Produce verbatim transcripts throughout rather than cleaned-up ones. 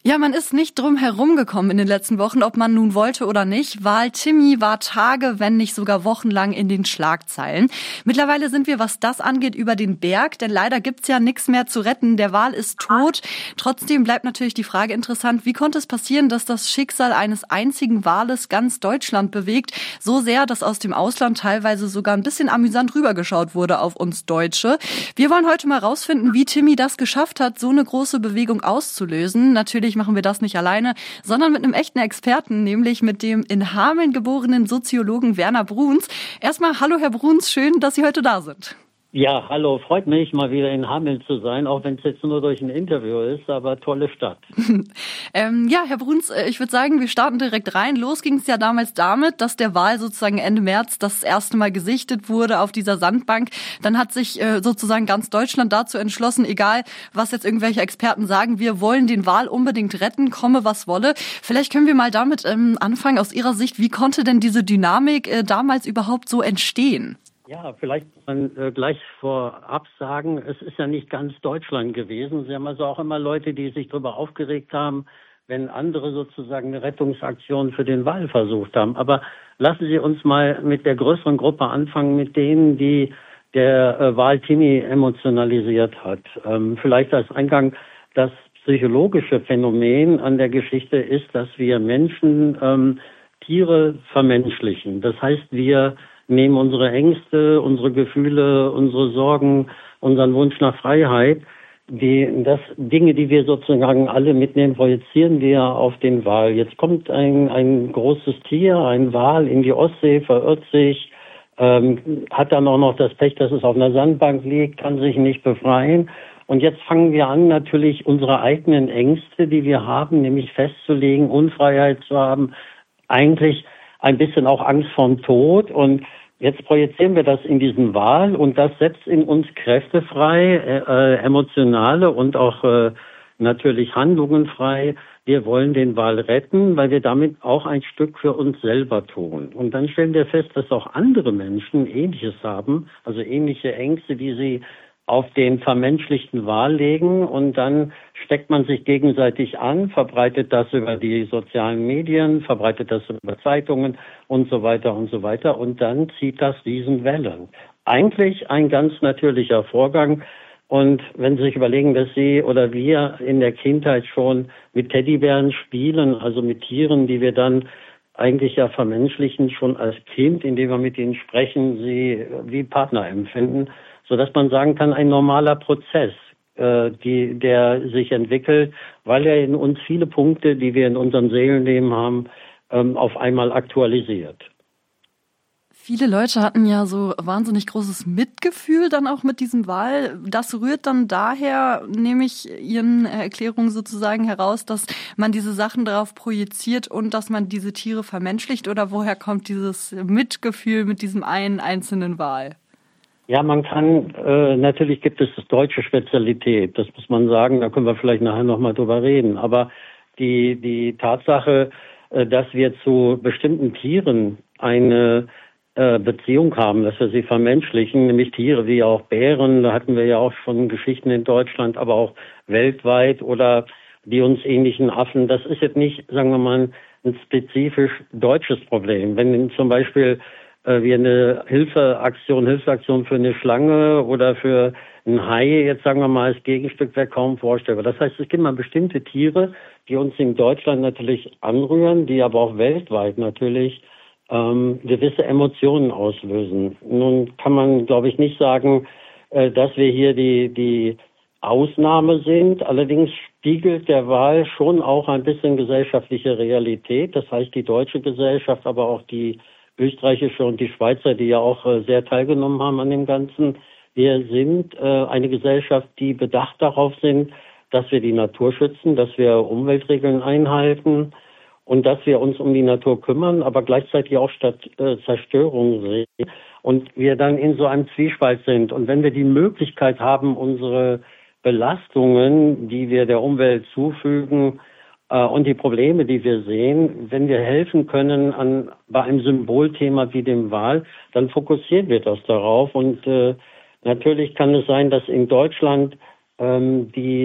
Ja, man ist nicht drum herum gekommen in den letzten Wochen, ob man nun wollte oder nicht. Wahl-Timmy war Tage, wenn nicht sogar wochenlang in den Schlagzeilen. Mittlerweile sind wir, was das angeht, über den Berg, denn leider gibt's ja nichts mehr zu retten. Der Wal ist tot. Trotzdem bleibt natürlich die Frage interessant, wie konnte es passieren, dass das Schicksal eines einzigen Wales ganz Deutschland bewegt? So sehr, dass aus dem Ausland teilweise sogar ein bisschen amüsant rübergeschaut wurde auf uns Deutsche. Wir wollen heute mal rausfinden, wie Timmy das geschafft hat, so eine große Bewegung auszulösen. Natürlich machen wir das nicht alleine, sondern mit einem echten Experten, nämlich mit dem in Hameln geborenen Soziologen Werner Bruns. Erstmal, hallo Herr Bruns, schön, dass Sie heute da sind. Ja, hallo, freut mich, mal wieder in Hameln zu sein, auch wenn es jetzt nur durch ein Interview ist, aber tolle Stadt. ähm, ja, Herr Bruns, ich würde sagen, wir starten direkt rein. Los ging es ja damals damit, dass der Wal sozusagen Ende März das erste Mal gesichtet wurde auf dieser Sandbank. Dann hat sich äh, sozusagen ganz Deutschland dazu entschlossen, egal was jetzt irgendwelche Experten sagen, wir wollen den Wal unbedingt retten, komme was wolle. Vielleicht können wir mal damit ähm, anfangen, aus Ihrer Sicht, wie konnte denn diese Dynamik äh, damals überhaupt so entstehen? Ja, vielleicht man äh, gleich vorab sagen, es ist ja nicht ganz Deutschland gewesen. Sie haben also auch immer Leute, die sich darüber aufgeregt haben, wenn andere sozusagen eine Rettungsaktion für den Wal versucht haben. Aber lassen Sie uns mal mit der größeren Gruppe anfangen, mit denen, die der äh, Wal Timmy emotionalisiert hat. Ähm, vielleicht als Eingang, das psychologische Phänomen an der Geschichte ist, dass wir Menschen ähm, Tiere vermenschlichen. Das heißt, wir nehmen unsere Ängste, unsere Gefühle, unsere Sorgen, unseren Wunsch nach Freiheit, die das Dinge, die wir sozusagen alle mitnehmen, projizieren wir auf den Wal. Jetzt kommt ein ein großes Tier, ein Wal in die Ostsee, verirrt sich, ähm, hat dann auch noch das Pech, dass es auf einer Sandbank liegt, kann sich nicht befreien. Und jetzt fangen wir an, natürlich unsere eigenen Ängste, die wir haben, nämlich festzulegen, Unfreiheit zu haben, eigentlich ein bisschen auch Angst vorm Tod, und jetzt projizieren wir das in diesen Wal und das setzt in uns Kräfte frei, äh, emotionale und auch äh, natürlich Handlungen frei. Wir wollen den Wal retten, weil wir damit auch ein Stück für uns selber tun. Und dann stellen wir fest, dass auch andere Menschen Ähnliches haben, also ähnliche Ängste, die sie auf den vermenschlichten Wal legen, und dann steckt man sich gegenseitig an, verbreitet das über die sozialen Medien, verbreitet das über Zeitungen und so weiter und so weiter, und dann zieht das Riesenwellen. Eigentlich ein ganz natürlicher Vorgang, und wenn Sie sich überlegen, dass Sie oder wir in der Kindheit schon mit Teddybären spielen, also mit Tieren, die wir dann eigentlich ja vermenschlichen, schon als Kind, indem wir mit ihnen sprechen, sie wie Partner empfinden, sodass man sagen kann, ein normaler Prozess, äh, die, der sich entwickelt, weil er in uns viele Punkte, die wir in unserem Seelenleben haben, ähm, auf einmal aktualisiert. Viele Leute hatten ja so wahnsinnig großes Mitgefühl dann auch mit diesem Wal. Das rührt dann daher, nehme ich Ihren Erklärungen sozusagen heraus, dass man diese Sachen darauf projiziert und dass man diese Tiere vermenschlicht, oder woher kommt dieses Mitgefühl mit diesem einen einzelnen Wal? Ja, man kann, äh, natürlich gibt es das deutsche Spezialität, das muss man sagen, da können wir vielleicht nachher nochmal drüber reden. Aber die, die Tatsache, äh, dass wir zu bestimmten Tieren eine äh, Beziehung haben, dass wir sie vermenschlichen, nämlich Tiere wie auch Bären, da hatten wir ja auch schon Geschichten in Deutschland, aber auch weltweit, oder die uns ähnlichen Affen, das ist jetzt nicht, sagen wir mal, ein spezifisch deutsches Problem. Wenn zum Beispiel wir eine Hilfeaktion, Hilfsaktion für eine Schlange oder für einen Hai, jetzt sagen wir mal, als Gegenstück wäre kaum vorstellbar. Das heißt, es gibt mal bestimmte Tiere, die uns in Deutschland natürlich anrühren, die aber auch weltweit natürlich ähm, gewisse Emotionen auslösen. Nun kann man, glaube ich, nicht sagen, äh, dass wir hier die, die Ausnahme sind. Allerdings spiegelt der Wal schon auch ein bisschen gesellschaftliche Realität. Das heißt, die deutsche Gesellschaft, aber auch die österreichische und die Schweizer, die ja auch äh, sehr teilgenommen haben an dem Ganzen. Wir sind äh, eine Gesellschaft, die bedacht darauf sind, dass wir die Natur schützen, dass wir Umweltregeln einhalten und dass wir uns um die Natur kümmern, aber gleichzeitig auch statt äh, Zerstörung sehen. Und wir dann in so einem Zwiespalt sind. Und wenn wir die Möglichkeit haben, unsere Belastungen, die wir der Umwelt zufügen, und die Probleme, die wir sehen, wenn wir helfen können an bei einem Symbolthema wie dem Wal, dann fokussieren wir das darauf. Und äh, natürlich kann es sein, dass in Deutschland ähm, die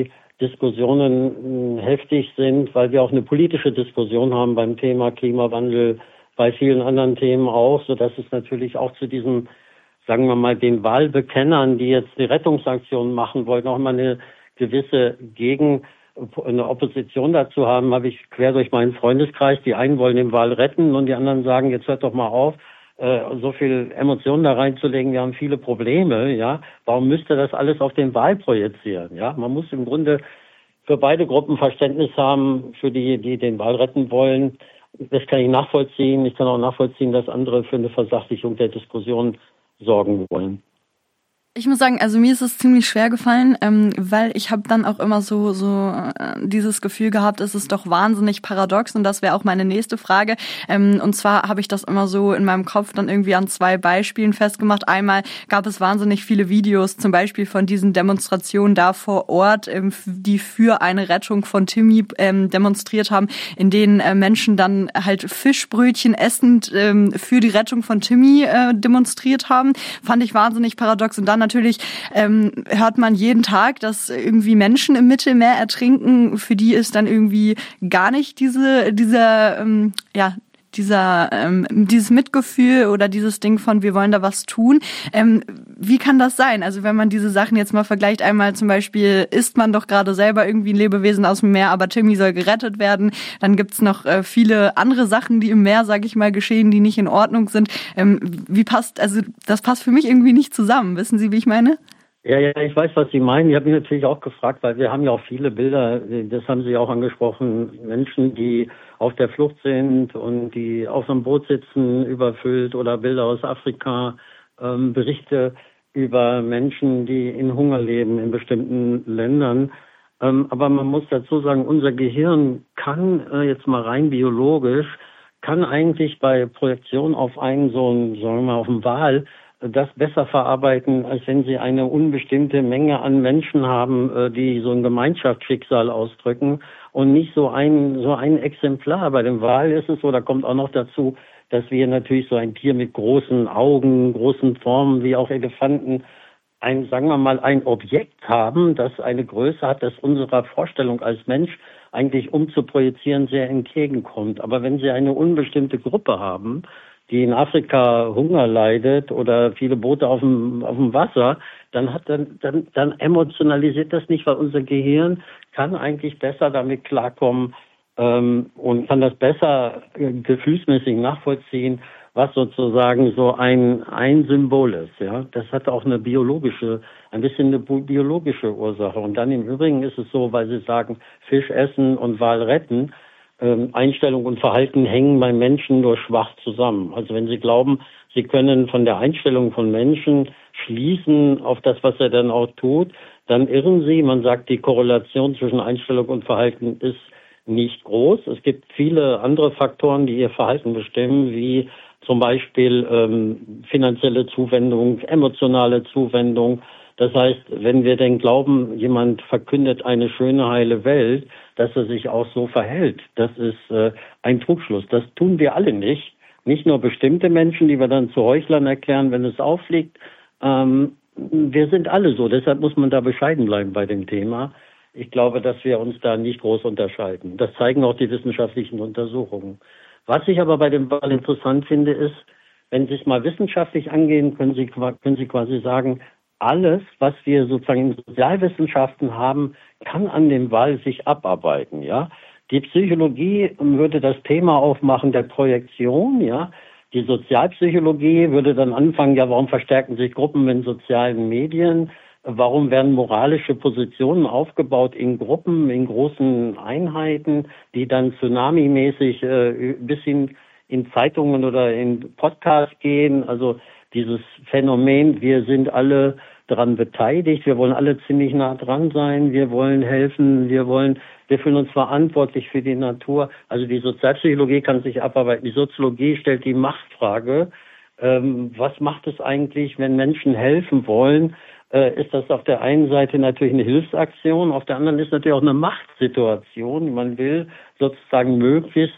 Diskussionen mh, heftig sind, weil wir auch eine politische Diskussion haben beim Thema Klimawandel, bei vielen anderen Themen auch, sodass es natürlich auch zu diesem, sagen wir mal, den Wahlbekennern, die jetzt die Rettungsaktion machen wollen, auch mal eine gewisse Gegen, eine Opposition dazu haben, habe ich quer durch meinen Freundeskreis. Die einen wollen den Wal retten und die anderen sagen, jetzt hört doch mal auf, äh, so viel Emotionen da reinzulegen. Wir haben viele Probleme, ja. Warum müsste das alles auf den Wal projizieren, ja? Man muss im Grunde für beide Gruppen Verständnis haben, für die, die den Wal retten wollen. Das kann ich nachvollziehen. Ich kann auch nachvollziehen, dass andere für eine Versachlichung der Diskussion sorgen wollen. Ich muss sagen, also mir ist es ziemlich schwer gefallen, ähm, weil ich habe dann auch immer so so äh, dieses Gefühl gehabt, es ist doch wahnsinnig paradox, und das wäre auch meine nächste Frage. Ähm, und zwar habe ich das immer so in meinem Kopf dann irgendwie an zwei Beispielen festgemacht. Einmal gab es wahnsinnig viele Videos, zum Beispiel von diesen Demonstrationen da vor Ort, ähm, die für eine Rettung von Timmy ähm, demonstriert haben, in denen äh, Menschen dann halt Fischbrötchen essend ähm, für die Rettung von Timmy äh, demonstriert haben. Fand ich wahnsinnig paradox. Und dann natürlich ähm, hört man jeden Tag, dass irgendwie Menschen im Mittelmeer ertrinken. Für die ist dann irgendwie gar nicht diese, dieser, ähm, ja, dieser, ähm, dieses Mitgefühl oder dieses Ding von, wir wollen da was tun. Ähm, wie kann das sein? Also wenn man diese Sachen jetzt mal vergleicht, einmal zum Beispiel isst man doch gerade selber irgendwie ein Lebewesen aus dem Meer, aber Timmy soll gerettet werden. Dann gibt's noch äh, viele andere Sachen, die im Meer, sag ich mal, geschehen, die nicht in Ordnung sind. Ähm, wie passt, also das passt für mich irgendwie nicht zusammen. Wissen Sie, wie ich meine? Ja, ja, ich weiß, was Sie meinen. Ich habe mich natürlich auch gefragt, weil wir haben ja auch viele Bilder, das haben Sie auch angesprochen, Menschen, die auf der Flucht sind und die auf einem Boot sitzen, überfüllt, oder Bilder aus Afrika, ähm, Berichte über Menschen, die in Hunger leben in bestimmten Ländern. Ähm, aber man muss dazu sagen, unser Gehirn kann, äh, jetzt mal rein biologisch, kann eigentlich bei Projektion auf einen so einen, sagen wir mal, auf einen Wal, das besser verarbeiten, als wenn Sie eine unbestimmte Menge an Menschen haben, die so ein Gemeinschaftsschicksal ausdrücken und nicht so ein, so ein Exemplar. Bei dem Wal ist es so, da kommt auch noch dazu, dass wir natürlich so ein Tier mit großen Augen, großen Formen, wie auch Elefanten, ein, sagen wir mal, ein Objekt haben, das eine Größe hat, das unserer Vorstellung als Mensch eigentlich umzuprojizieren sehr entgegenkommt. Aber wenn Sie eine unbestimmte Gruppe haben, die in Afrika Hunger leidet oder viele Boote auf dem, auf dem Wasser, dann hat dann, dann, dann emotionalisiert das nicht, weil unser Gehirn kann eigentlich besser damit klarkommen ähm, und kann das besser äh, gefühlsmäßig nachvollziehen, was sozusagen so ein, ein Symbol ist. Ja, das hat auch eine biologische, ein bisschen eine biologische Ursache. Und dann im Übrigen ist es so, weil Sie sagen, Fisch essen und Wal retten, Einstellung und Verhalten hängen beim Menschen nur schwach zusammen. Also wenn Sie glauben, Sie können von der Einstellung von Menschen schließen auf das, was er dann auch tut, dann irren Sie. Man sagt, die Korrelation zwischen Einstellung und Verhalten ist nicht groß. Es gibt viele andere Faktoren, die Ihr Verhalten bestimmen, wie zum Beispiel ähm, finanzielle Zuwendung, emotionale Zuwendung. Das heißt, wenn wir denn glauben, jemand verkündet eine schöne, heile Welt, dass er sich auch so verhält, das ist äh, ein Trugschluss. Das tun wir alle nicht. Nicht nur bestimmte Menschen, die wir dann zu Heuchlern erklären, wenn es auffliegt. Ähm, wir sind alle so. Deshalb muss man da bescheiden bleiben bei dem Thema. Ich glaube, dass wir uns da nicht groß unterscheiden. Das zeigen auch die wissenschaftlichen Untersuchungen. Was ich aber bei dem Wal interessant finde, ist, wenn Sie es mal wissenschaftlich angehen, können Sie, können Sie quasi sagen, alles, was wir sozusagen in Sozialwissenschaften haben, kann an dem Wal sich abarbeiten, ja. Die Psychologie würde das Thema aufmachen der Projektion, ja. Die Sozialpsychologie würde dann anfangen, ja, warum verstärken sich Gruppen in sozialen Medien? Warum werden moralische Positionen aufgebaut in Gruppen, in großen Einheiten, die dann tsunami-mäßig äh, bis hin in Zeitungen oder in Podcasts gehen? Also dieses Phänomen, wir sind alle daran beteiligt, wir wollen alle ziemlich nah dran sein, wir wollen helfen, wir wollen, wir fühlen uns verantwortlich für die Natur. Also die Sozialpsychologie kann sich abarbeiten. Die Soziologie stellt die Machtfrage, ähm, was macht es eigentlich, wenn Menschen helfen wollen? Äh, ist das auf der einen Seite natürlich eine Hilfsaktion, auf der anderen ist natürlich auch eine Machtsituation. Man will sozusagen möglichst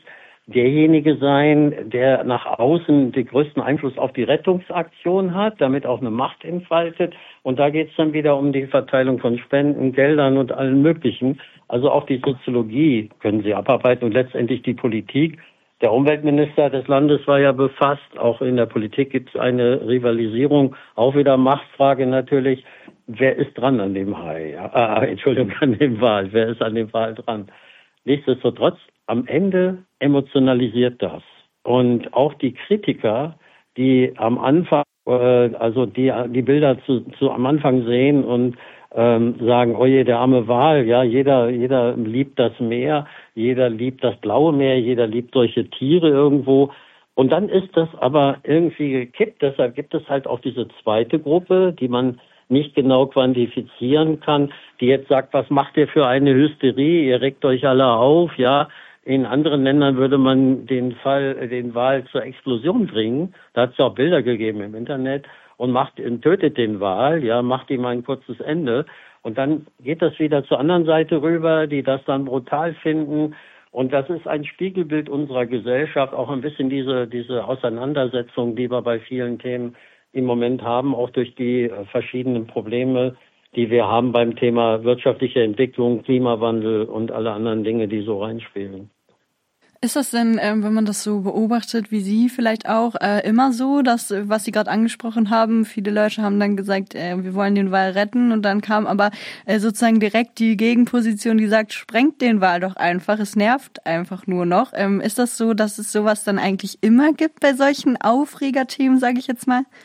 derjenige sein, der nach außen den größten Einfluss auf die Rettungsaktion hat, damit auch eine Macht entfaltet. Und da geht es dann wieder um die Verteilung von Spenden, Geldern und allen möglichen. Also auch die Soziologie können sie abarbeiten und letztendlich die Politik. Der Umweltminister des Landes war ja befasst. Auch in der Politik gibt es eine Rivalisierung, auch wieder Machtfrage natürlich. Wer ist dran an dem Hai? Ja, äh, Entschuldigung, an dem Wal. Wer ist an dem Wal dran? Nichtsdestotrotz, am Ende emotionalisiert das. Und auch die Kritiker, die am Anfang, äh, also die die Bilder zu, zu am Anfang sehen und ähm, sagen, oh je, der arme Wal, ja, jeder jeder liebt das Meer, jeder liebt das blaue Meer, jeder liebt solche Tiere irgendwo. Und dann ist das aber irgendwie gekippt. Deshalb gibt es halt auch diese zweite Gruppe, die man nicht genau quantifizieren kann, die jetzt sagt, was macht ihr für eine Hysterie, ihr regt euch alle auf, ja. In anderen Ländern würde man den Fall, den Wal zur Explosion bringen. Da hat es ja auch Bilder gegeben im Internet und macht, tötet den Wal, ja, macht ihm ein kurzes Ende. Und dann geht das wieder zur anderen Seite rüber, die das dann brutal finden. Und das ist ein Spiegelbild unserer Gesellschaft, auch ein bisschen diese, diese Auseinandersetzung, die wir bei vielen Themen im Moment haben, auch durch die verschiedenen Probleme, die wir haben beim Thema wirtschaftliche Entwicklung, Klimawandel und alle anderen Dinge, die so reinspielen. Ist das denn, ähm, wenn man das so beobachtet, wie Sie vielleicht auch, äh, immer so, dass, was Sie gerade angesprochen haben, viele Leute haben dann gesagt, äh, wir wollen den Wal retten und dann kam aber äh, sozusagen direkt die Gegenposition, die sagt, sprengt den Wal doch einfach, es nervt einfach nur noch. Ähm, ist das so, dass es sowas dann eigentlich immer gibt bei solchen Aufregerthemen, sage ich jetzt mal?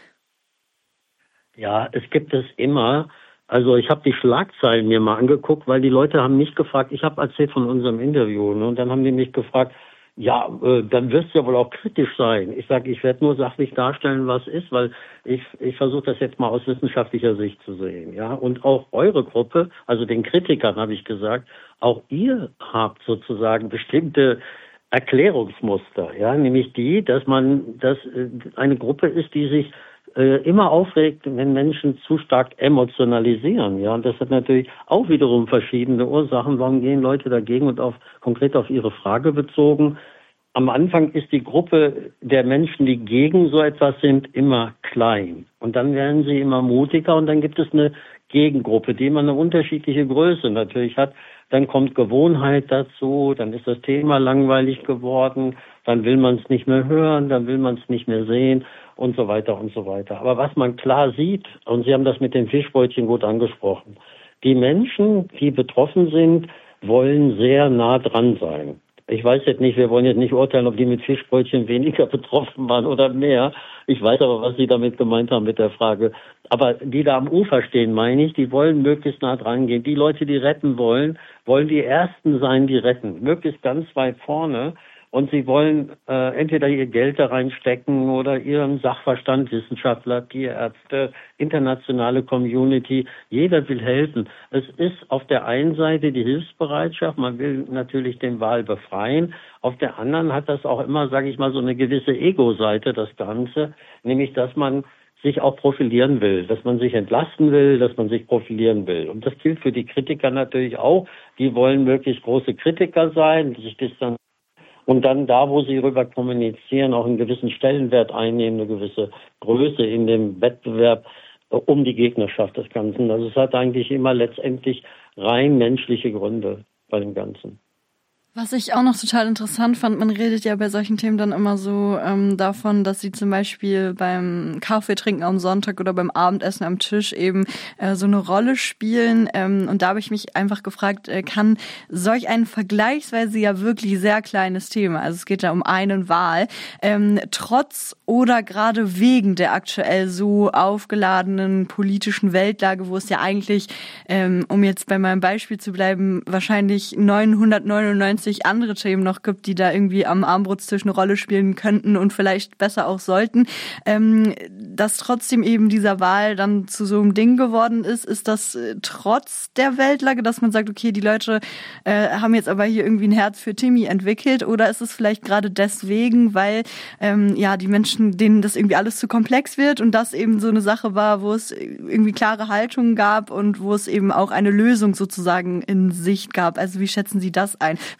Ja, es gibt es immer. Also ich habe die Schlagzeilen mir mal angeguckt, weil die Leute haben mich gefragt, ich habe erzählt von unserem Interview, ne, und dann haben die mich gefragt, ja, äh, dann wirst du ja wohl auch kritisch sein. Ich sage, ich werde nur sachlich darstellen, was ist, weil ich ich versuche das jetzt mal aus wissenschaftlicher Sicht zu sehen, ja. Und auch eure Gruppe, also den Kritikern habe ich gesagt, auch ihr habt sozusagen bestimmte Erklärungsmuster, ja, nämlich die, dass man, dass äh, eine Gruppe ist, die sich äh, immer aufregt, wenn Menschen zu stark emotionalisieren, ja, und das hat natürlich auch wiederum verschiedene Ursachen. Warum gehen Leute dagegen? Und auf konkret auf Ihre Frage bezogen: Am Anfang ist die Gruppe der Menschen, die gegen so etwas sind, immer klein, und dann werden sie immer mutiger, und dann gibt es eine Gegengruppe, die immer eine unterschiedliche Größe natürlich hat. Dann kommt Gewohnheit dazu, dann ist das Thema langweilig geworden, dann will man es nicht mehr hören, dann will man es nicht mehr sehen und so weiter und so weiter. Aber was man klar sieht, und Sie haben das mit den Fischbrötchen gut angesprochen, die Menschen, die betroffen sind, wollen sehr nah dran sein. Ich weiß jetzt nicht, wir wollen jetzt nicht urteilen, ob die mit Fischbrötchen weniger betroffen waren oder mehr. Ich weiß aber, was Sie damit gemeint haben mit der Frage. Aber die da am Ufer stehen, meine ich, die wollen möglichst nah dran gehen. Die Leute, die retten wollen, wollen die Ersten sein, die retten. Möglichst ganz weit vorne. Und sie wollen äh, entweder ihr Geld da reinstecken oder ihren Sachverstand, Wissenschaftler, Tierärzte, internationale Community. Jeder will helfen. Es ist auf der einen Seite die Hilfsbereitschaft. Man will natürlich den Wal befreien. Auf der anderen hat das auch immer, sage ich mal, so eine gewisse Ego-Seite, das Ganze. Nämlich, dass man sich auch profilieren will, dass man sich entlasten will, dass man sich profilieren will. Und das gilt für die Kritiker natürlich auch. Die wollen möglichst große Kritiker sein, sich distanzieren. Und dann da, wo sie rüber kommunizieren, auch einen gewissen Stellenwert einnehmen, eine gewisse Größe in dem Wettbewerb äh, um die Gegnerschaft des Ganzen. Also es hat eigentlich immer letztendlich rein menschliche Gründe bei dem Ganzen. Was ich auch noch total interessant fand, man redet ja bei solchen Themen dann immer so ähm, davon, dass sie zum Beispiel beim Kaffee trinken am Sonntag oder beim Abendessen am Tisch eben äh, so eine Rolle spielen. Ähm, und da habe ich mich einfach gefragt, äh, kann solch ein vergleichsweise ja wirklich sehr kleines Thema, also es geht ja um einen Wal, ähm, trotz oder gerade wegen der aktuell so aufgeladenen politischen Weltlage, wo es ja eigentlich, ähm, um jetzt bei meinem Beispiel zu bleiben, wahrscheinlich neunhundertneunundneunzig andere Themen noch gibt, die da irgendwie am Armbrotstisch eine Rolle spielen könnten und vielleicht besser auch sollten, ähm, dass trotzdem eben dieser Wal dann zu so einem Ding geworden ist. Ist das äh, trotz der Weltlage, dass man sagt, okay, die Leute äh, haben jetzt aber hier irgendwie ein Herz für Timmy entwickelt, oder ist es vielleicht gerade deswegen, weil ähm, ja die Menschen, denen das irgendwie alles zu komplex wird und das eben so eine Sache war, wo es irgendwie klare Haltungen gab und wo es eben auch eine Lösung sozusagen in Sicht gab? Also wie schätzen Sie das ein? Weil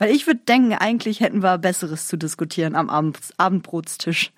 Weil ich würde denken, eigentlich hätten wir Besseres zu diskutieren am Abend, Abendbrotstisch.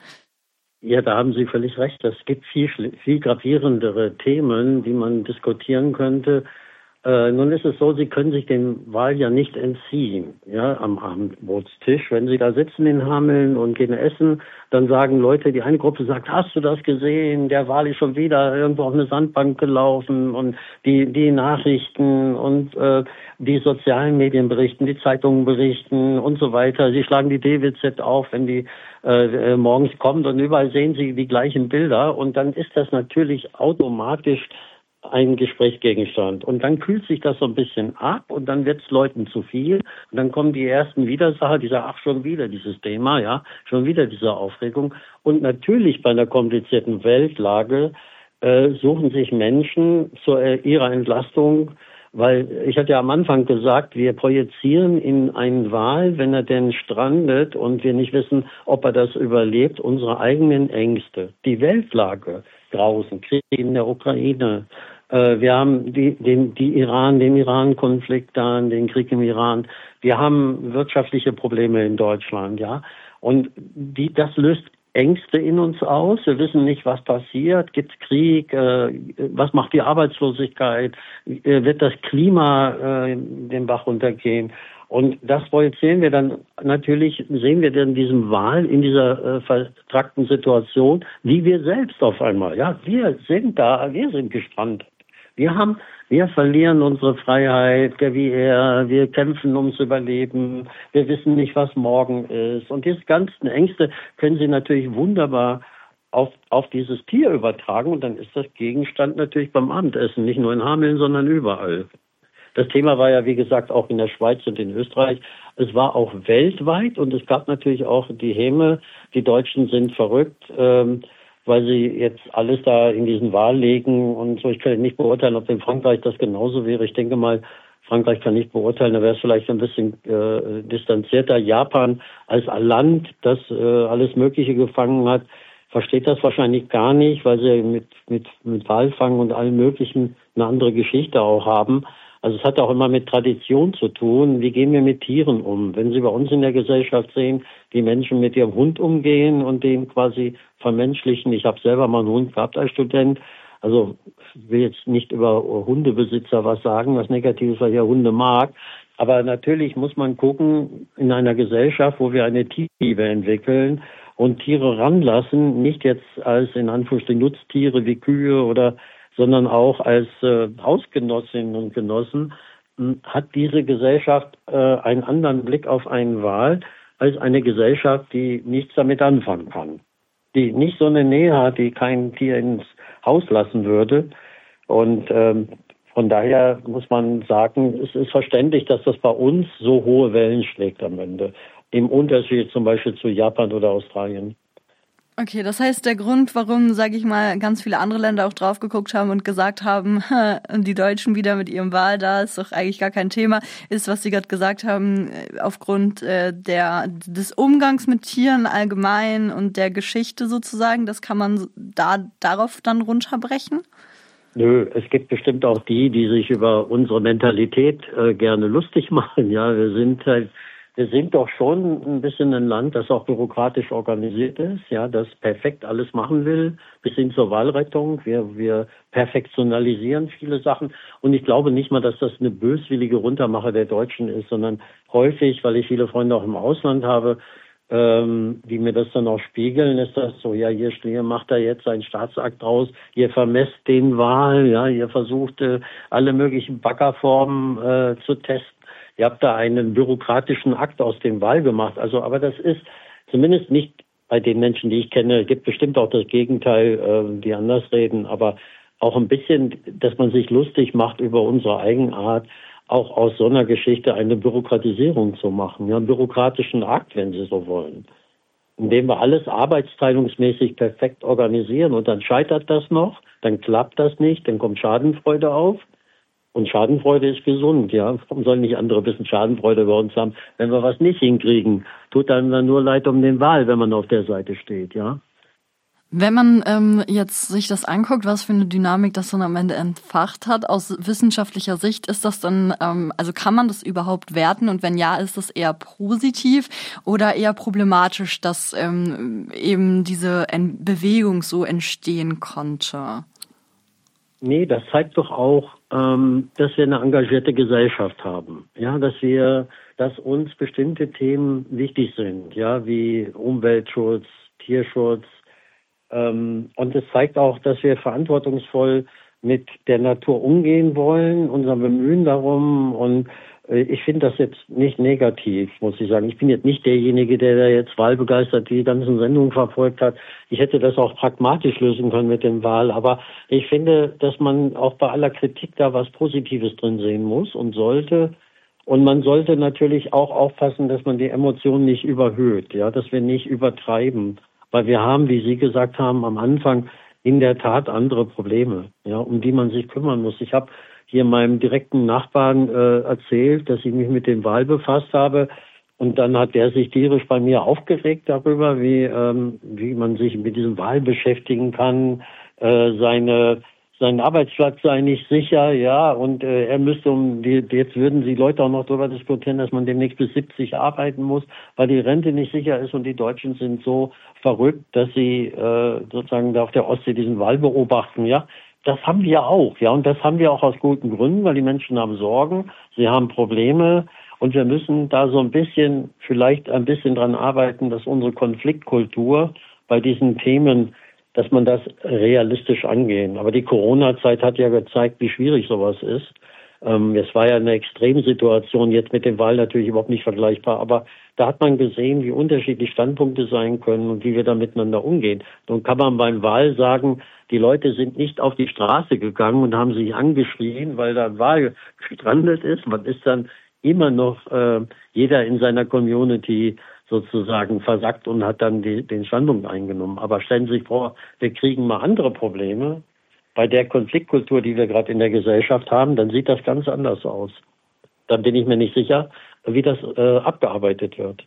Ja, da haben Sie völlig recht. Es gibt viel, viel gravierendere Themen, die man diskutieren könnte. Äh, nun ist es so, Sie können sich den Wahl ja nicht entziehen, ja, am Abendbrotstisch. Wenn Sie da sitzen in Hameln und gehen essen, dann sagen Leute, die eine Gruppe sagt, hast du das gesehen? Der Wahl ist schon wieder irgendwo auf eine Sandbank gelaufen und die, die Nachrichten und äh, die sozialen Medien berichten, die Zeitungen berichten und so weiter. Sie schlagen die D W Z auf, wenn die äh, morgens kommt und überall sehen Sie die gleichen Bilder und dann ist das natürlich automatisch ein Gesprächsgegenstand. Und dann kühlt sich das so ein bisschen ab und dann wird es Leuten zu viel. Und dann kommen die ersten Widersacher, die sagen, ach, schon wieder dieses Thema, ja, schon wieder diese Aufregung. Und natürlich bei einer komplizierten Weltlage äh, suchen sich Menschen zu äh, ihrer Entlastung, weil ich hatte ja am Anfang gesagt, wir projizieren in einen Wal, wenn er denn strandet und wir nicht wissen, ob er das überlebt, unsere eigenen Ängste. Die Weltlage draußen, Krieg in der Ukraine, äh, wir haben die, den, die Iran, den Iran-Konflikt da, den Krieg im Iran, wir haben wirtschaftliche Probleme in Deutschland, ja, und die, das löst Ängste in uns aus. Wir wissen nicht, was passiert. Gibt es Krieg? Äh, was macht die Arbeitslosigkeit? Äh, wird das Klima äh, den Bach runtergehen? Und das projizieren wir dann natürlich, sehen wir dann diesen Wal in dieser äh, vertrackten Situation, wie wir selbst auf einmal. Ja, wir sind da, wir sind gestrandet. Wir haben, wir verlieren unsere Freiheit, wie er, wir kämpfen ums Überleben, wir wissen nicht, was morgen ist. Und diese ganzen Ängste können Sie natürlich wunderbar auf, auf dieses Tier übertragen. Und dann ist das Gegenstand natürlich beim Abendessen, nicht nur in Hameln, sondern überall. Das Thema war ja, wie gesagt, auch in der Schweiz und in Österreich. Es war auch weltweit und es gab natürlich auch die Häme, die Deutschen sind verrückt, ähm, weil sie jetzt alles da in diesen Wal legen und so. Ich kann nicht beurteilen, ob in Frankreich das genauso wäre. Ich denke mal, Frankreich kann nicht beurteilen, da wäre es vielleicht ein bisschen äh, distanzierter. Japan als ein Land, das äh, alles Mögliche gefangen hat, versteht das wahrscheinlich gar nicht, weil sie mit, mit, mit Walfang und allem Möglichen eine andere Geschichte auch haben. Also es hat auch immer mit Tradition zu tun. Wie gehen wir mit Tieren um? Wenn Sie bei uns in der Gesellschaft sehen, wie Menschen mit ihrem Hund umgehen und den quasi vermenschlichen. Ich habe selber mal einen Hund gehabt als Student. Also ich will jetzt nicht über Hundebesitzer was sagen, was Negatives, weil ich ja Hunde mag. Aber natürlich muss man gucken, in einer Gesellschaft, wo wir eine Tierliebe entwickeln und Tiere ranlassen, nicht jetzt als in Anführungsstrichen Nutztiere wie Kühe oder sondern auch als äh, Hausgenossinnen und Genossen, mh, hat diese Gesellschaft äh, einen anderen Blick auf einen Wal als eine Gesellschaft, die nichts damit anfangen kann, die nicht so eine Nähe hat, die kein Tier ins Haus lassen würde. Und ähm, von daher muss man sagen, es ist verständlich, dass das bei uns so hohe Wellen schlägt am Ende, im Unterschied zum Beispiel zu Japan oder Australien. Okay, das heißt, der Grund, warum, sage ich mal, ganz viele andere Länder auch drauf geguckt haben und gesagt haben, die Deutschen wieder mit ihrem Wal da, ist doch eigentlich gar kein Thema, ist, was Sie gerade gesagt haben, aufgrund äh, der des Umgangs mit Tieren allgemein und der Geschichte sozusagen, das kann man da darauf dann runterbrechen? Nö, es gibt bestimmt auch die, die sich über unsere Mentalität äh, gerne lustig machen. Ja, wir sind halt Wir sind doch schon ein bisschen ein Land, das auch bürokratisch organisiert ist, ja, das perfekt alles machen will, bis hin zur Wahlrettung. Wir, wir perfektionalisieren viele Sachen. Und ich glaube nicht mal, dass das eine böswillige Runtermache der Deutschen ist, sondern häufig, weil ich viele Freunde auch im Ausland habe, ähm, die mir das dann auch spiegeln, ist das so, ja, hier, hier macht er jetzt einen Staatsakt draus, ihr vermesst den Wahl, ja, ihr versucht äh, alle möglichen Baggerformen äh, zu testen. Ihr habt da einen bürokratischen Akt aus dem Wahl gemacht. Also, aber das ist zumindest nicht bei den Menschen, die ich kenne. Es gibt bestimmt auch das Gegenteil, äh, die anders reden. Aber auch ein bisschen, dass man sich lustig macht über unsere Eigenart, auch aus so einer Geschichte eine Bürokratisierung zu machen. Ja, einen bürokratischen Akt, wenn Sie so wollen. Indem wir alles arbeitsteilungsmäßig perfekt organisieren und dann scheitert das noch, dann klappt das nicht, dann kommt Schadenfreude auf. Und Schadenfreude ist gesund, ja. Warum sollen nicht andere ein bisschen Schadenfreude bei uns haben, wenn wir was nicht hinkriegen? Tut einem dann nur leid um den Wal, wenn man auf der Seite steht, ja. Wenn man ähm, jetzt sich das anguckt, was für eine Dynamik das dann am Ende entfacht hat, aus wissenschaftlicher Sicht, ist das dann, ähm, also kann man das überhaupt werten? Und wenn ja, ist das eher positiv oder eher problematisch, dass ähm, eben diese Ent- Bewegung so entstehen konnte? Nee, das zeigt doch auch, ähm, dass wir eine engagierte Gesellschaft haben. Ja, dass wir, dass uns bestimmte Themen wichtig sind, ja, wie Umweltschutz, Tierschutz. Ähm, und es zeigt auch, dass wir verantwortungsvoll mit der Natur umgehen wollen, unser Bemühen darum. Und äh, ich finde das jetzt nicht negativ, muss ich sagen. Ich bin jetzt nicht derjenige, der da jetzt wahlbegeistert die ganzen Sendungen verfolgt hat. Ich hätte das auch pragmatisch lösen können mit dem Wahl. Aber ich finde, dass man auch bei aller Kritik da was Positives drin sehen muss und sollte. Und man sollte natürlich auch aufpassen, dass man die Emotionen nicht überhöht, ja, dass wir nicht übertreiben. Weil wir haben, wie Sie gesagt haben, am Anfang in der Tat andere Probleme, ja, um die man sich kümmern muss. Ich habe hier meinem direkten Nachbarn äh, erzählt, dass ich mich mit dem Wahl befasst habe. Und dann hat der sich tierisch bei mir aufgeregt darüber, wie, ähm, wie man sich mit diesem Wahl beschäftigen kann, äh, seine sein Arbeitsplatz sei nicht sicher, ja, und äh, er müsste um die, jetzt würden die Leute auch noch darüber diskutieren, dass man demnächst bis siebzig arbeiten muss, weil die Rente nicht sicher ist und die Deutschen sind so verrückt, dass sie äh, sozusagen da auf der Ostsee diesen Wall beobachten, ja. Das haben wir auch, ja, und das haben wir auch aus guten Gründen, weil die Menschen haben Sorgen, sie haben Probleme und wir müssen da so ein bisschen, vielleicht ein bisschen dran arbeiten, dass unsere Konfliktkultur bei diesen Themen, dass man das realistisch angehen. Aber die Corona-Zeit hat ja gezeigt, wie schwierig sowas ist. Ähm, es war ja eine Extremsituation, jetzt mit dem Wahl natürlich überhaupt nicht vergleichbar, aber da hat man gesehen, wie unterschiedlich Standpunkte sein können und wie wir da miteinander umgehen. Nun kann man beim Wahl sagen, die Leute sind nicht auf die Straße gegangen und haben sich angeschrien, weil da ein Wahl gestrandet ist. Man ist dann immer noch äh, jeder in seiner Community sozusagen versackt und hat dann die, den Standpunkt eingenommen. Aber stellen Sie sich vor, wir kriegen mal andere Probleme bei der Konfliktkultur, die wir gerade in der Gesellschaft haben, dann sieht das ganz anders aus. Dann bin ich mir nicht sicher, wie das äh, abgearbeitet wird.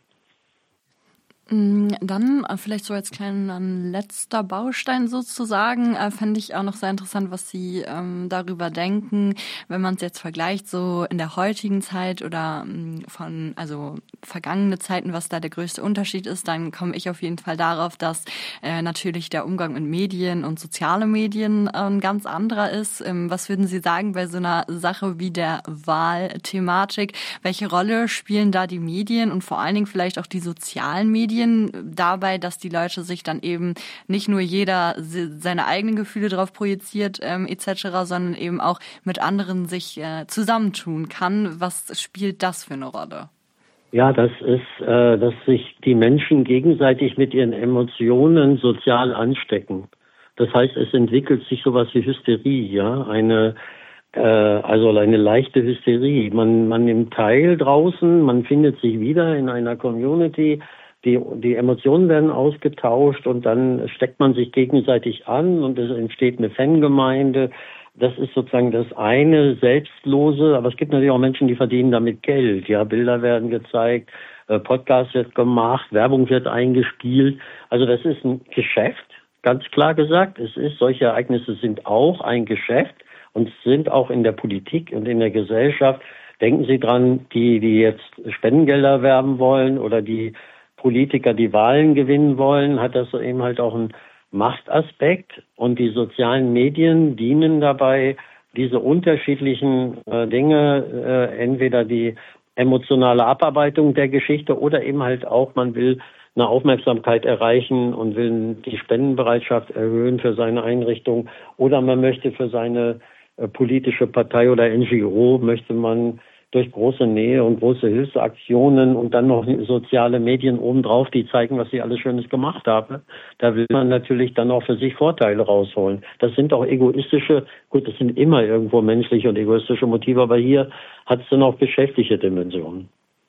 Dann vielleicht so als kleiner letzter Baustein sozusagen, äh, fände ich auch noch sehr interessant, was Sie ähm, darüber denken, wenn man es jetzt vergleicht, so in der heutigen Zeit oder ähm, von, also vergangene Zeiten, was da der größte Unterschied ist, dann komme ich auf jeden Fall darauf, dass äh, natürlich der Umgang mit Medien und soziale Medien äh, ein ganz anderer ist. Ähm, was würden Sie sagen bei so einer Sache wie der Wahlthematik? Welche Rolle spielen da die Medien und vor allen Dingen vielleicht auch die sozialen Medien dabei, dass die Leute sich dann eben nicht nur jeder seine eigenen Gefühle drauf projiziert ähm, et cetera, sondern eben auch mit anderen sich äh, zusammentun kann? Was spielt das für eine Rolle? Ja, das ist, äh, dass sich die Menschen gegenseitig mit ihren Emotionen sozial anstecken. Das heißt, es entwickelt sich sowas wie Hysterie, ja, eine äh, also eine leichte Hysterie. Man man nimmt teil draußen, man findet sich wieder in einer Community. Die, die Emotionen werden ausgetauscht und dann steckt man sich gegenseitig an und es entsteht eine Fangemeinde. Das ist sozusagen das eine, selbstlose, aber es gibt natürlich auch Menschen, die verdienen damit Geld. Ja, Bilder werden gezeigt, Podcast wird gemacht, Werbung wird eingespielt. Also das ist ein Geschäft, ganz klar gesagt. Es ist, solche Ereignisse sind auch ein Geschäft und sind auch in der Politik und in der Gesellschaft. Denken Sie dran, die, die jetzt Spendengelder werben wollen oder die Politiker, die Wahlen gewinnen wollen, hat das eben halt auch einen Machtaspekt. Und die sozialen Medien dienen dabei, diese unterschiedlichen äh, Dinge, äh, entweder die emotionale Abarbeitung der Geschichte oder eben halt auch, man will eine Aufmerksamkeit erreichen und will die Spendenbereitschaft erhöhen für seine Einrichtung oder man möchte für seine äh, politische Partei oder N G O, möchte man durch große Nähe und große Hilfsaktionen und dann noch soziale Medien obendrauf, die zeigen, was sie alles Schönes gemacht haben. Da will man natürlich dann auch für sich Vorteile rausholen. Das sind auch egoistische, gut, das sind immer irgendwo menschliche und egoistische Motive, aber hier hat es dann auch geschäftliche Dimensionen.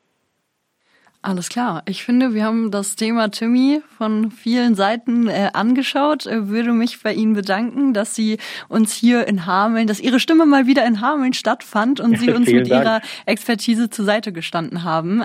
Alles klar. Ich finde, wir haben das Thema Timmy von vielen Seiten äh, angeschaut. Äh, würde mich bei Ihnen bedanken, dass Sie uns hier in Hameln, dass Ihre Stimme mal wieder in Hameln stattfand und Sie uns mit Dank. Ihrer Expertise zur Seite gestanden haben.